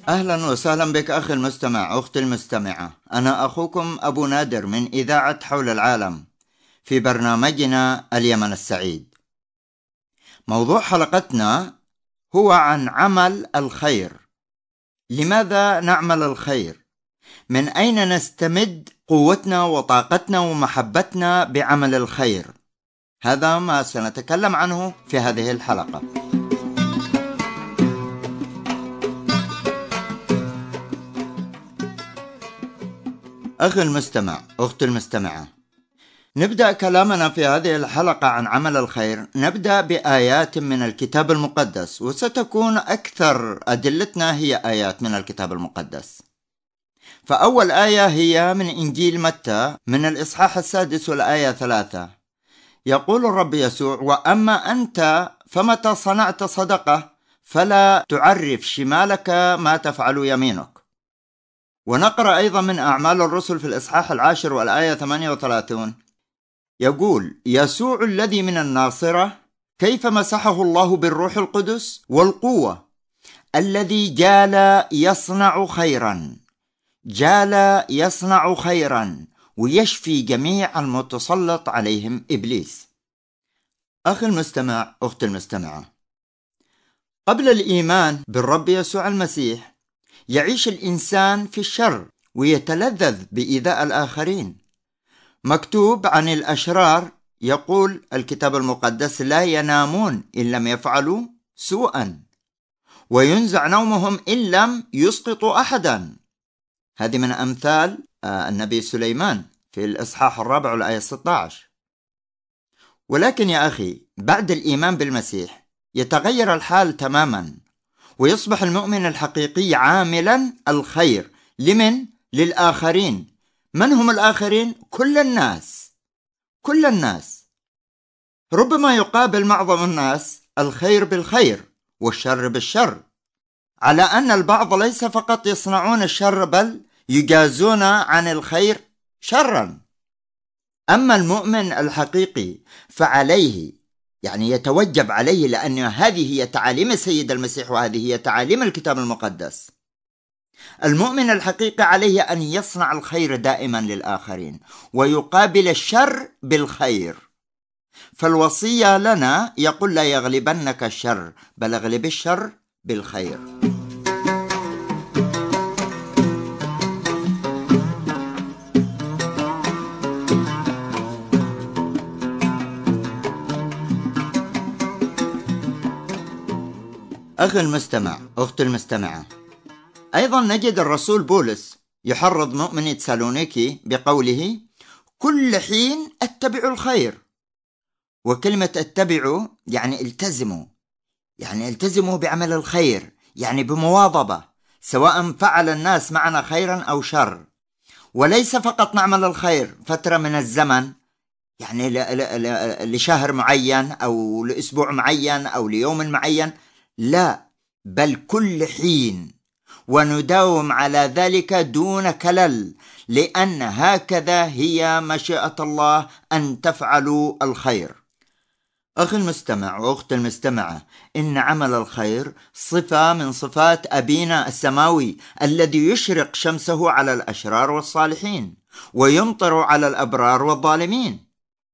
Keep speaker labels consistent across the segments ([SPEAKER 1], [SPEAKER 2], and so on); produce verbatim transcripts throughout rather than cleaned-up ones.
[SPEAKER 1] أهلا وسهلا بك أخي المستمع، أختي المستمعة. أنا أخوكم أبو نادر من إذاعة حول العالم في برنامجنا اليمن السعيد. موضوع حلقتنا هو عن عمل الخير. لماذا نعمل الخير؟ من أين نستمد قوتنا وطاقتنا ومحبتنا بعمل الخير؟ هذا ما سنتكلم عنه في هذه الحلقة. أخي المستمع، أختي المستمعة، نبدأ كلامنا في هذه الحلقة عن عمل الخير. نبدأ بآيات من الكتاب المقدس، وستكون أكثر أدلتنا هي آيات من الكتاب المقدس. فأول آية هي من إنجيل متى من الإصحاح السادس والآية ثلاثة. يقول الرب يسوع: وأما أنت فمتى صنعت صدقة فلا تعرف شمالك ما تفعل يمينك. ونقرأ أيضا من أعمال الرسل في الإصحاح العاشر والآية ثمانية وثلاثين، يقول: يسوع الذي من الناصرة كيف مسحه الله بالروح القدس والقوة، الذي جال يصنع خيرا جال يصنع خيرا ويشفي جميع المتسلط عليهم إبليس. أخي المستمع، أختي المستمعة، قبل الإيمان بالرب يسوع المسيح يعيش الإنسان في الشر ويتلذذ بإيذاء الآخرين. مكتوب عن الأشرار، يقول الكتاب المقدس: لا ينامون إن لم يفعلوا سوءا، وينزع نومهم إن لم يسقطوا أحدا. هذه من أمثال النبي سليمان في الإصحاح الرابع والآية ستة عشر. ولكن يا أخي، بعد الإيمان بالمسيح يتغير الحال تماما، ويصبح المؤمن الحقيقي عاملا الخير. لمن؟ للآخرين. من هم الآخرين؟ كل الناس. كل الناس. ربما يقابل معظم الناس الخير بالخير والشر بالشر، على أن البعض ليس فقط يصنعون الشر بل يجازون عن الخير شرا. أما المؤمن الحقيقي فعليه، يعني يتوجب عليه، لأن هذه هي تعاليم السيد المسيح وهذه هي تعاليم الكتاب المقدس. المؤمن الحقيقي عليه أن يصنع الخير دائما للآخرين ويقابل الشر بالخير. فالوصية لنا يقول: لا يغلبنك الشر بل اغلب الشر بالخير. أخي المستمع، أختي المستمعة، أيضا نجد الرسول بولس يحرض مؤمني تسالونيكي بقوله: كل حين أتبع الخير. وكلمة أتبعوا يعني التزموا، يعني التزموا بعمل الخير، يعني بمواظبة، سواء فعل الناس معنا خيرا أو شر. وليس فقط نعمل الخير فترة من الزمن، يعني لشهر معين أو لأسبوع معين أو ليوم معين، لا، بل كل حين، ونداوم على ذلك دون كلل، لأن هكذا هي مشيئة الله أن تفعلوا الخير. أخي المستمع وأختي المستمعة، إن عمل الخير صفة من صفات أبينا السماوي الذي يشرق شمسه على الأشرار والصالحين ويمطر على الأبرار والظالمين.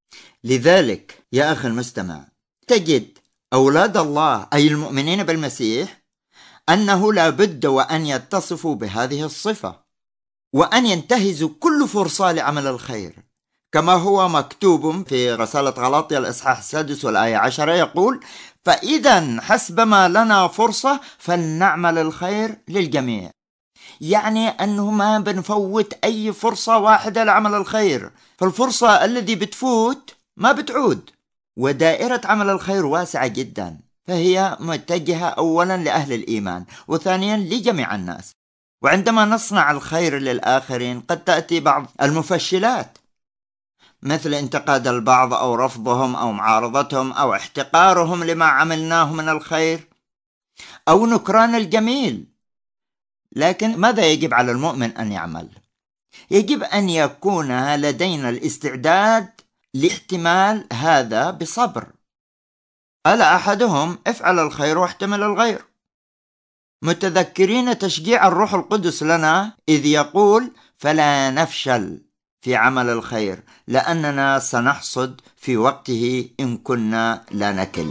[SPEAKER 1] لذلك يا أخي المستمع، تجد أولاد الله أي المؤمنين بالمسيح أنه لا بد وأن يتصفوا بهذه الصفة، وأن ينتهزوا كل فرصة لعمل الخير، كما هو مكتوب في رسالة غلاطيا الإصحاح السادس والآية عشرة، يقول: فإذا حسبما لنا فرصة فلنعمل الخير للجميع. يعني أنه ما بنفوت أي فرصة واحدة لعمل الخير، فالفرصة الذي بتفوت ما بتعود. ودائرة عمل الخير واسعة جدا، فهي متجهة أولا لأهل الإيمان، وثانيا لجميع الناس. وعندما نصنع الخير للآخرين قد تأتي بعض المفشلات، مثل انتقاد البعض أو رفضهم أو معارضتهم أو احتقارهم لما عملناه من الخير أو نكران الجميل. لكن ماذا يجب على المؤمن أن يعمل؟ يجب أن يكون لدينا الاستعداد لاحتمال هذا بصبر. قال أحدهم: افعل الخير واحتمل الغير. متذكرين تشجيع الروح القدس لنا إذ يقول: فلا نفشل في عمل الخير لأننا سنحصد في وقته إن كنا لا نكل.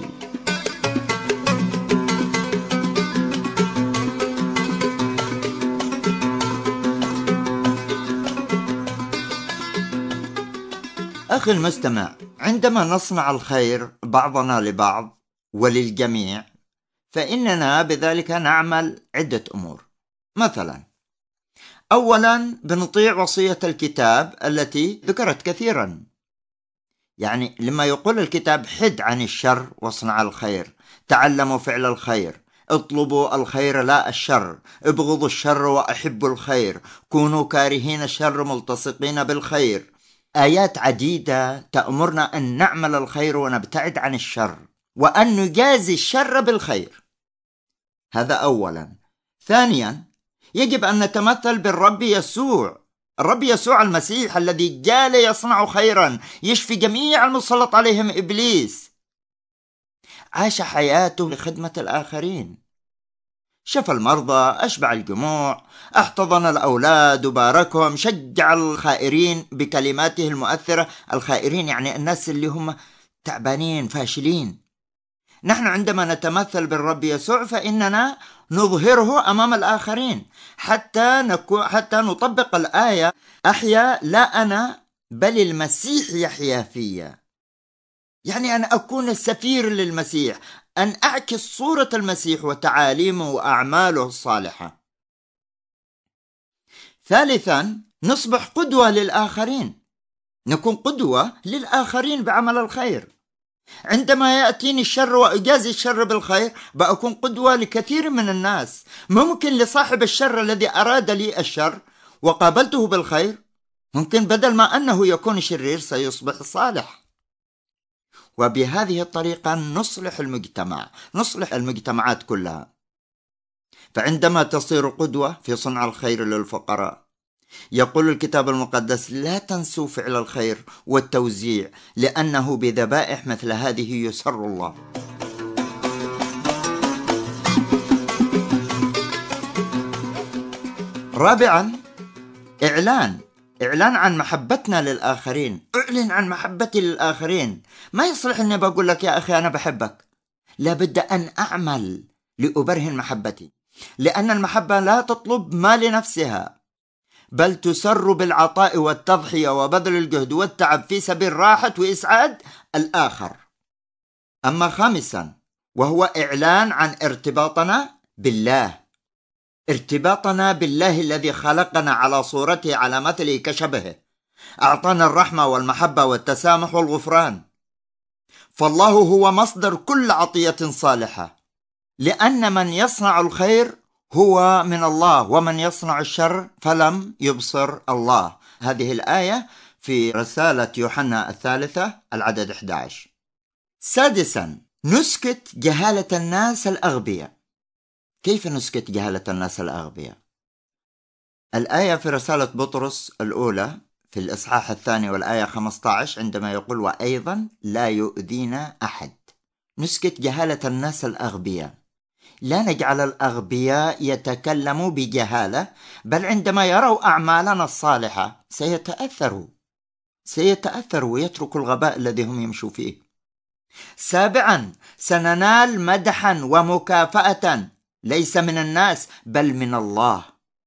[SPEAKER 1] أخي المستمع، عندما نصنع الخير بعضنا لبعض وللجميع فإننا بذلك نعمل عدة أمور. مثلا، أولا بنطيع وصية الكتاب التي ذكرت كثيرا، يعني لما يقول الكتاب: حد عن الشر واصنع الخير، تعلموا فعل الخير، اطلبوا الخير لا الشر، ابغضوا الشر وأحبوا الخير، كونوا كارهين الشر ملتصقين بالخير. آيات عديدة تأمرنا أن نعمل الخير ونبتعد عن الشر وأن نجازي الشر بالخير. هذا أولا. ثانيا، يجب أن نتمثل بالرب يسوع، الرب يسوع المسيح الذي جال يصنع خيرا يشفي جميع المسلط عليهم إبليس. عاش حياته لخدمة الآخرين، شفى المرضى، أشبع الجموع، احتضن الأولاد وباركهم، شجع الخائرين بكلماته المؤثرة. الخائرين يعني الناس اللي هم تعبانين فاشلين. نحن عندما نتمثل بالرب يسوع فإننا نظهره أمام الآخرين حتى نكون حتى نطبق الآية: أحيا لا أنا بل المسيح يحيا فيا. يعني أن أكون السفير للمسيح، أن أعكس صورة المسيح وتعاليمه وأعماله الصالحة. ثالثا، نصبح قدوة للآخرين، نكون قدوة للآخرين بعمل الخير. عندما يأتيني الشر وأجازي الشر بالخير بأكون قدوة لكثير من الناس. ممكن لصاحب الشر الذي أراد لي الشر وقابلته بالخير، ممكن بدل ما أنه يكون شرير سيصبح صالح. وبهذه الطريقة نصلح المجتمع، نصلح المجتمعات كلها. فعندما تصير قدوة في صنع الخير للفقراء، يقول الكتاب المقدس: لا تنسوا فعل الخير والتوزيع لأنه بذبائح مثل هذه يسر الله. رابعا، إعلان إعلان عن محبتنا للآخرين. أعلن عن محبتي للآخرين. ما يصلح أني بقول لك: يا أخي أنا بحبك. لابد أن أعمل لأبرهن محبتي، لأن المحبة لا تطلب ما لنفسها بل تسر بالعطاء والتضحية وبذل الجهد والتعب في سبيل راحة وإسعاد الآخر. أما خامسا، وهو إعلان عن ارتباطنا بالله، ارتباطنا بالله الذي خلقنا على صورته على مثله كشبهه، أعطانا الرحمة والمحبة والتسامح والغفران. فالله هو مصدر كل عطية صالحة، لأن من يصنع الخير هو من الله، ومن يصنع الشر فلم يبصر الله. هذه الآية في رسالة يوحنا الثالثة العدد أحد عشر. سادسا، نسكت جهالة الناس الأغبياء. كيف نسكت جهالة الناس الأغبياء؟ الآية في رسالة بطرس الأولى في الإصحاح الثاني والآية خمسة عشر عندما يقول: وأيضا لا يؤذينا أحد. نسكت جهالة الناس الأغبياء، لا نجعل الأغبياء يتكلموا بجهالة، بل عندما يروا أعمالنا الصالحة سيتأثروا سيتأثروا ويتركوا الغباء الذي هم يمشوا فيه. سابعا، سننال مدحا ومكافأة ليس من الناس بل من الله.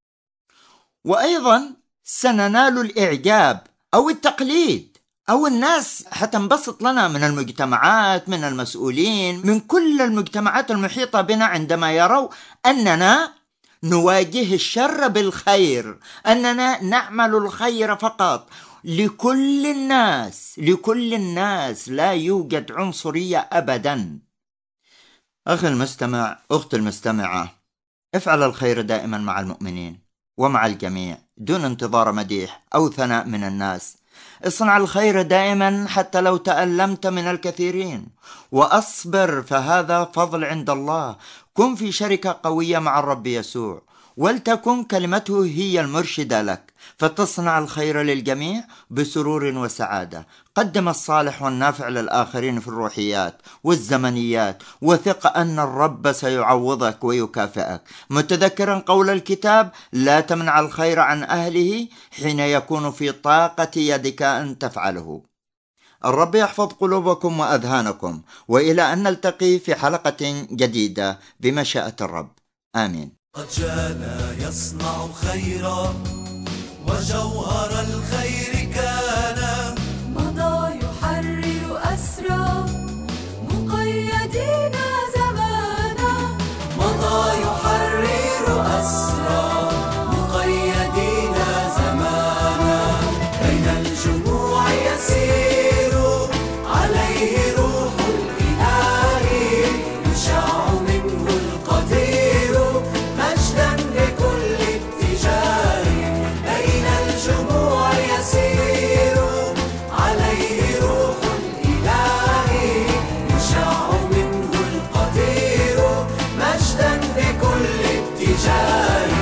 [SPEAKER 1] وأيضا سننال الإعجاب أو التقليد، أو الناس حتنبسط لنا من المجتمعات، من المسؤولين، من كل المجتمعات المحيطة بنا عندما يروا أننا نواجه الشر بالخير، أننا نعمل الخير فقط لكل الناس لكل الناس لا يوجد عنصرية أبدا. أخي المستمع، أخت المستمعة، افعل الخير دائما مع المؤمنين ومع الجميع دون انتظار مديح أو ثناء من الناس. اصنع الخير دائما حتى لو تألمت من الكثيرين، وأصبر فهذا فضل عند الله. كن في شركة قوية مع الرب يسوع، ولتكن كلمته هي المرشدة لك، فتصنع الخير للجميع بسرور وسعادة. قدم الصالح والنافع للآخرين في الروحيات والزمنيات، وثق أن الرب سيعوضك ويكافئك، متذكرا قول الكتاب: لا تمنع الخير عن أهله حين يكون في طاقة يدك أن تفعله. الرب يحفظ قلوبكم وأذهانكم، وإلى أن نلتقي في حلقة جديدة بمشيئة الرب. آمين.
[SPEAKER 2] قد جاءنا يصنع خيرا وجوهر الخير كان،
[SPEAKER 3] مضى يحرر أسرى مقيدين زمانا،
[SPEAKER 2] مضى يحرر أسرى مقيدين زمانا. بين الجموع يسير عليه روح الإله، يشع منه القدير مجدا لكل اتجاه. بين الجموع يسير عليه روح الإله، يشع منه القدير مجدا لكل اتجاه.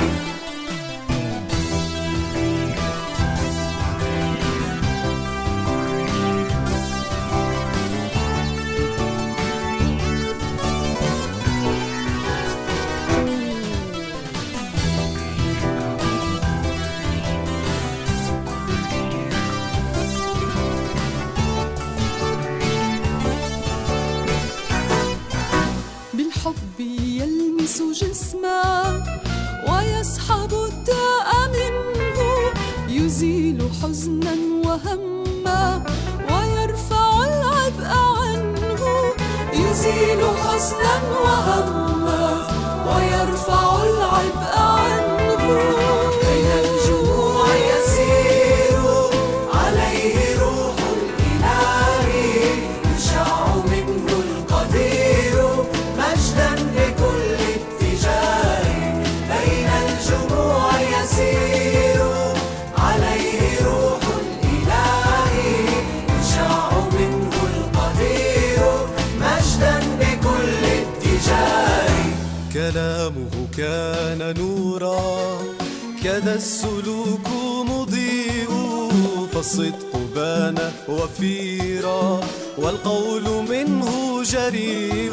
[SPEAKER 3] بالحب يلمس جسما ويسحب الداء منه، يزيل حزنا وهما ويرفع العبء عنه، يزيل حزنا وهما ويرفع العبء عنه.
[SPEAKER 2] بين الجموع يسير عليه روح الإله، يشع منه القدير مجدا لكل اتجاه. بين الجموع يسير عليه روح الإله، يشع منه القدير مجدا لكل اتجاه. كلامه كان نورا كاد السلوك مضيء، فالصدق بان وفيرا والقول منه جريء.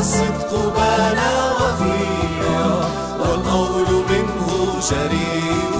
[SPEAKER 2] فالصدق بان وفيرا والقول منه جريء.